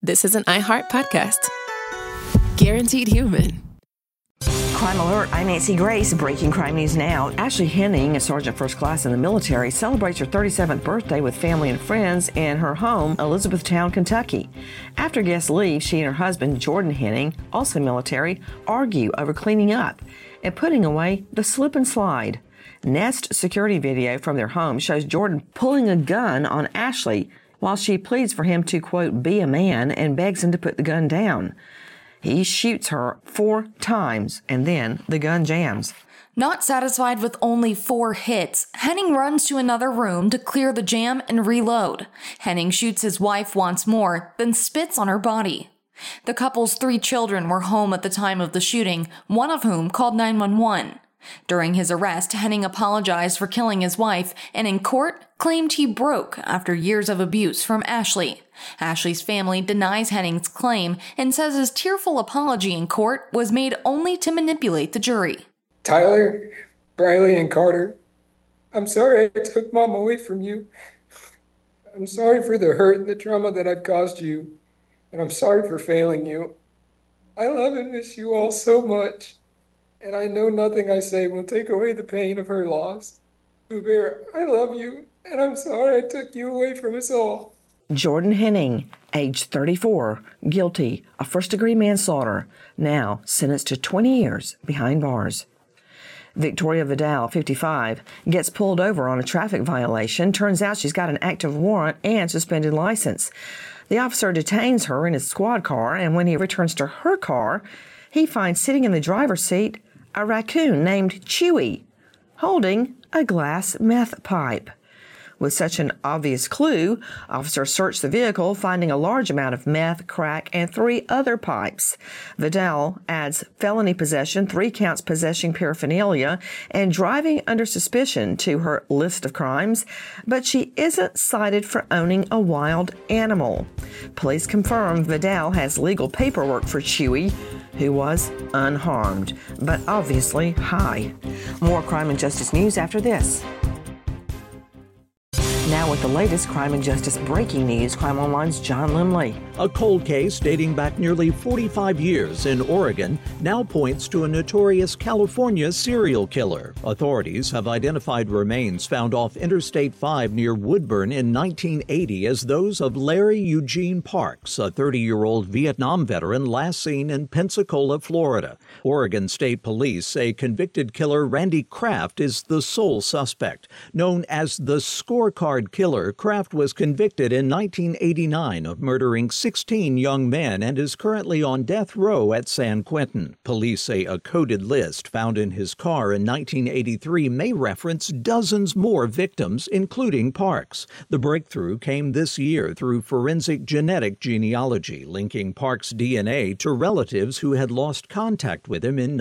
This is an iHeart podcast. Guaranteed human. Crime Alert, I'm Nancy Grace. Breaking crime news now. Ashley Henning, a sergeant first class in the military, celebrates her 37th birthday with family and friends in her home, Elizabethtown, Kentucky. After guests leave, she and her husband, Jordan Henning, also military, argue over cleaning up and putting away the slip and slide. Nest security video from their home shows Jordan pulling a gun on Ashley while she pleads for him to, quote, be a man and begs him to put the gun down. He shoots her 4 times and then the gun jams. Not satisfied with only 4 hits, Henning runs to another room to clear the jam and reload. Henning shoots his wife once more, then spits on her body. The couple's 3 children were home at the time of the shooting, one of whom called 911. During his arrest, Henning apologized for killing his wife and in court claimed he broke after years of abuse from Ashley. Ashley's family denies Henning's claim and says his tearful apology in court was made only to manipulate the jury. Tyler, Briley, and Carter, I'm sorry I took Mom away from you. I'm sorry for the hurt and the trauma that I've caused you, and I'm sorry for failing you. I love and miss you all so much. And I know nothing I say will take away the pain of her loss. Pooh Bear, I love you, and I'm sorry I took you away from us all. Jordan Henning, age 34, guilty of first-degree manslaughter, now sentenced to 20 years behind bars. Victoria Vidal, 55, gets pulled over on a traffic violation. Turns out she's got an active warrant and suspended license. The officer detains her in his squad car, and when he returns to her car, he finds sitting in the driver's seat a raccoon named Chewy, holding a glass meth pipe. With such an obvious clue, officers searched the vehicle, finding a large amount of meth, crack, and 3 other pipes. Vidal adds felony possession, 3 counts possessing paraphernalia, and driving under suspicion to her list of crimes, but she isn't cited for owning a wild animal. Police confirm Vidal has legal paperwork for Chewy, who was unharmed, but obviously high. More crime and justice news after this. Now with the latest crime and justice breaking news, Crime Online's John Limley. A cold case dating back nearly 45 years in Oregon now points to a notorious California serial killer. Authorities have identified remains found off Interstate 5 near Woodburn in 1980 as those of Larry Eugene Parks, a 30-year-old Vietnam veteran last seen in Pensacola, Florida. Oregon State Police say convicted killer Randy Kraft is the sole suspect. Known as the Scorecard Killer, Kraft was convicted in 1989 of murdering 16 young men and is currently on death row at San Quentin. Police say a coded list found in his car in 1983 may reference dozens more victims, including Parks. The breakthrough came this year through forensic genetic genealogy, linking Parks' DNA to relatives who had lost contact with him in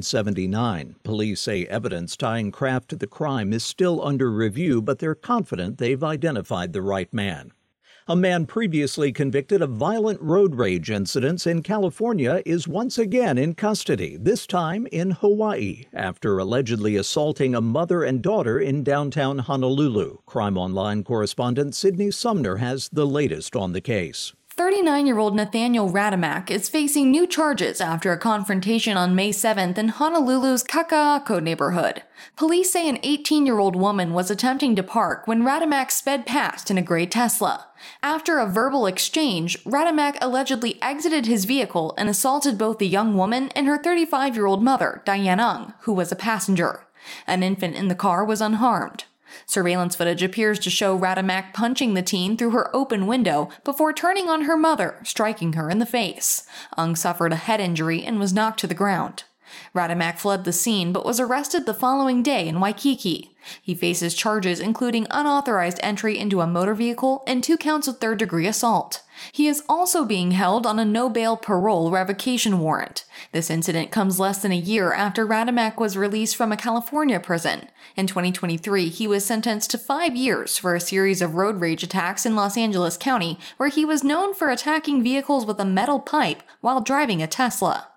1979. Police say evidence tying Kraft to the crime is still under review, but they're confident they've identified the right man. A man previously convicted of violent road rage incidents in California is once again in custody, this time in Hawaii, after allegedly assaulting a mother and daughter in downtown Honolulu. Crime Online correspondent Sydney Sumner has the latest on the case. 39-year-old Nathaniel Radamak is facing new charges after a confrontation on May 7th in Honolulu's Kaka'ako neighborhood. Police say an 18-year-old woman was attempting to park when Radamak sped past in a gray Tesla. After a verbal exchange, Radamak allegedly exited his vehicle and assaulted both the young woman and her 35-year-old mother, Diane Ung, who was a passenger. An infant in the car was unharmed. Surveillance footage appears to show Radamak punching the teen through her open window before turning on her mother, striking her in the face. Ung suffered a head injury and was knocked to the ground. Radamak fled the scene but was arrested the following day in Waikiki. He faces charges including unauthorized entry into a motor vehicle and 2 counts of third-degree assault. He is also being held on a no-bail parole revocation warrant. This incident comes less than a year after Radamak was released from a California prison. In 2023, he was sentenced to 5 years for a series of road rage attacks in Los Angeles County, where he was known for attacking vehicles with a metal pipe while driving a Tesla.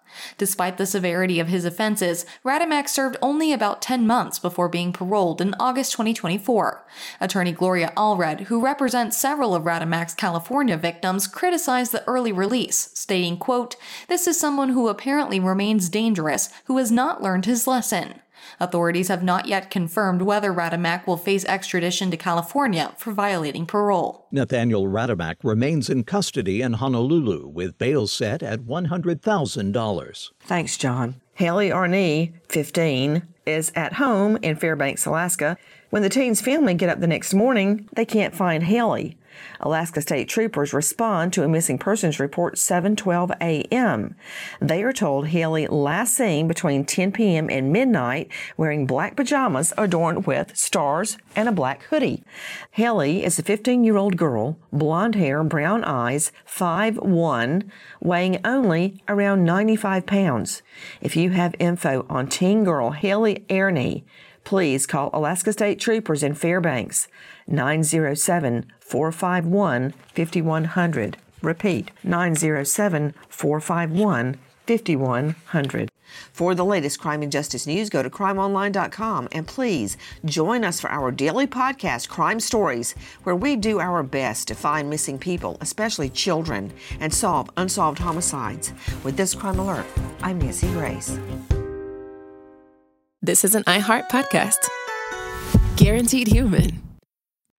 Despite the severity of his offenses, Rademack served only about 10 months before being paroled in August 2024. Attorney Gloria Allred, who represents several of Rademack's California victims, criticized the early release, stating, quote, "This is someone who apparently remains dangerous, who has not learned his lesson." Authorities have not yet confirmed whether Rademack will face extradition to California for violating parole. Nathaniel Rademack remains in custody in Honolulu with bail set at $100,000. Thanks, John. Haley Arney, 15, is at home in Fairbanks, Alaska. When the teen's family get up the next morning, they can't find Haley. Alaska State Troopers respond to a missing persons report 7:12 a.m. They are told Haley last seen between 10 p.m. and midnight wearing black pajamas adorned with stars and a black hoodie. Haley is a 15-year-old girl, blonde hair, brown eyes, 5'1", weighing only around 95 pounds. If you have info on teen girl Haley Arney, please call Alaska State Troopers in Fairbanks, 907-451-5100. Repeat, 907-451-5100. For the latest crime and justice news, go to crimeonline.com, and please join us for our daily podcast, Crime Stories, where we do our best to find missing people, especially children, and solve unsolved homicides. With this Crime Alert, I'm Nancy Grace. This is an iHeart podcast. Guaranteed Human.